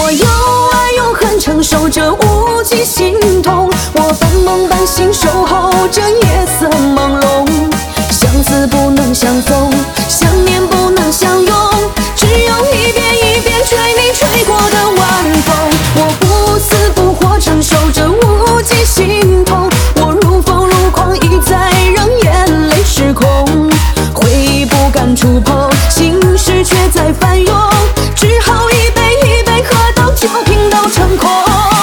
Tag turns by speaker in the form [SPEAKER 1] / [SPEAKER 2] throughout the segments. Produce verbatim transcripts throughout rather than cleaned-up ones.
[SPEAKER 1] 我有爱有恨，承受着无尽心痛。我半梦半醒，守候着夜色朦胧。相思不能相逢，想念不能相拥，只有一遍一遍吹你吹过的晚风。我不死不活，承受着无尽心痛。我如风如狂，一再让眼泪失控。回忆不敢触碰，心事却在翻涌，只好一杯一杯喝到酒瓶都成空。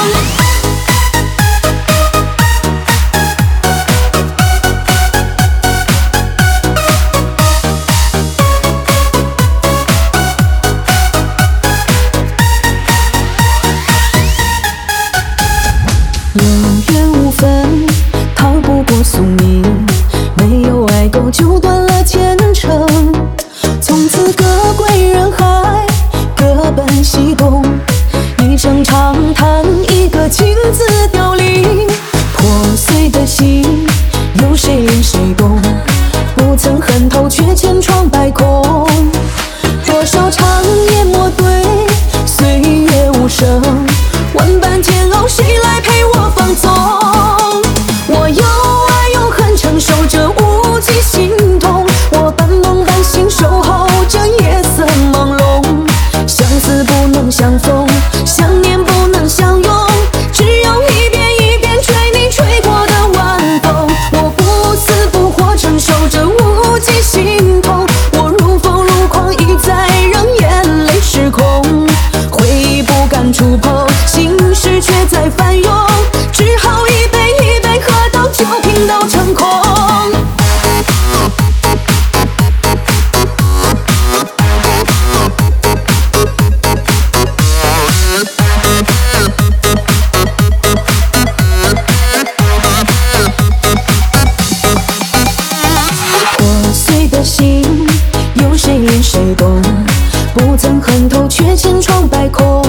[SPEAKER 1] 有缘无分，逃不过宿命，没有爱够就断了前程。从此各归人海，各奔西东，一声长叹，一个情字凋零。破碎的心，有谁怜谁懂？不曾恨透，却千疮百孔。多少长夜莫对，岁月无声，万般煎熬，谁来陪我放纵？我有爱有恨，承受着无尽心痛。我半梦半醒，守候着夜色朦胧。相思不能相逢，想念不能相拥，只有一遍一遍吹你吹过的晚风。我不死不活，承受着无尽心痛。我如风如狂，一再让眼泪失控。回忆不敢触碰，心事却在翻涌，只好一杯一杯喝到酒瓶都成空。破碎的心，有谁怜谁懂？不曾恨透，却千疮百孔。